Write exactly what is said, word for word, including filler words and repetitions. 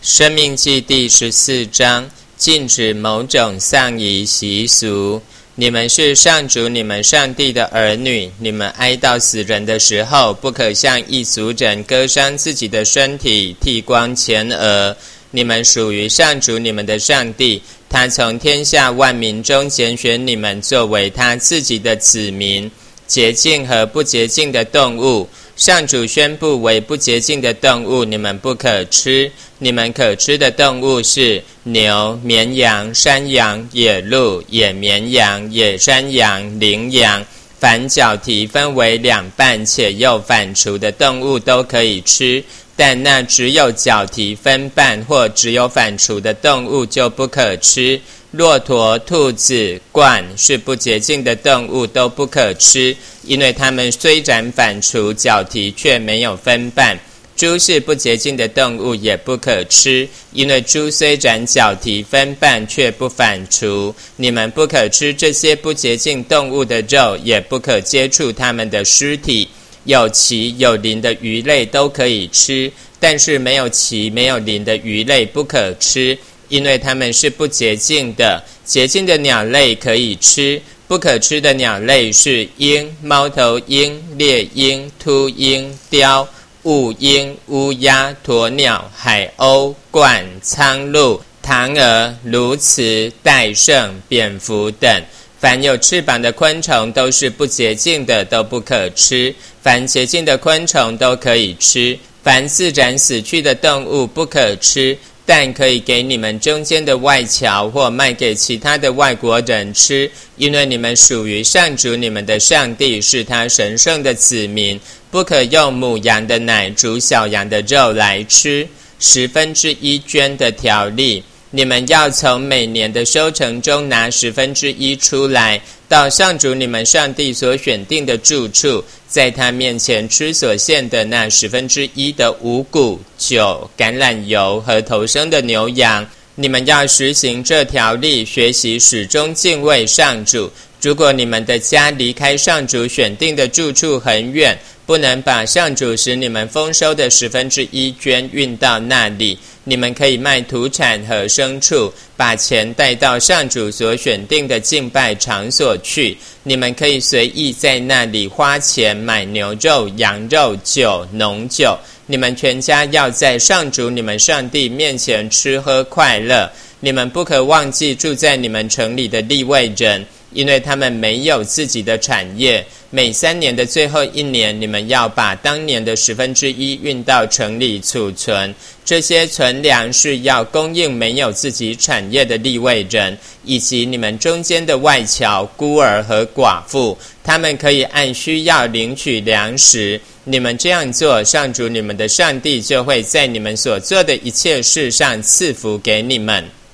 申命记第十四章，禁止某种丧仪习俗。你们是上主你们上帝的儿女，你们哀悼死人的时候，不可向异族人割伤自己的身体，剃光前额。你们属于上主你们的上帝，他从天下万民中拣选你们作为他自己的子民。洁净和不洁净的动物，上主宣布为不洁净的动物，你们不可吃。你们可吃的动物是牛、绵羊、山羊、野鹿、野绵羊、野山羊、羚羊。凡角蹄分为两半且又反刍的动物都可以吃，但那只有角蹄分半或只有反刍的动物就不可吃。骆驼、兔子、鹳是不洁净的动物，都不可吃，因为它们虽然反刍，角蹄却没有分半。猪是不洁净的动物，也不可吃，因为猪虽然角蹄分半，却不反刍。你们不可吃这些不洁净动物的肉，也不可接触它们的尸体。有鳍有鳞的鱼类都可以吃，但是没有鳍没有鳞的鱼类不可吃，因为它们是不洁净的。洁净的鸟类可以吃，不可吃的鸟类是鹰、猫头鹰、猎鹰、秃鹰、雕、雾鹰、乌鸦、鸵鸟、海鸥、鹳、苍鹭、唐蛾、鸬鹚、戴胜、蝙蝠等。凡有翅膀的昆虫都是不洁净的，都不可吃。凡洁净的昆虫都可以吃。凡自然死去的动物不可吃，但可以给你们中间的外侨或卖给其他的外国人吃，因为你们属于上主你们的上帝，是他神圣的子民。不可用母羊的奶煮小羊的肉来吃。十分之一捐的条例，你们要从每年的收成中拿十分之一出来，到上主你们上帝所选定的住处，在他面前吃所献的那十分之一的五谷、酒、橄榄油和头生的牛羊。你们要实行这条例，学习始终敬畏上主。如果你们的家离开上主选定的住处很远，不能把上主使你们丰收的十分之一捐运到那里，你们可以卖土产和牲畜，把钱带到上主所选定的敬拜场所去。你们可以随意在那里花钱买牛肉、羊肉、酒、浓酒。你们全家要在上主你们上帝面前吃喝快乐。你们不可忘记住在你们城里的利未人，因为他们没有自己的产业。每三年的最后一年，你们要把当年的十分之一运到城里储存。这些存粮是要供应没有自己产业的利未人，以及你们中间的外侨、孤儿和寡妇，他们可以按需要领取粮食。你们这样做，上主你们的上帝就会在你们所做的一切事上赐福给你们。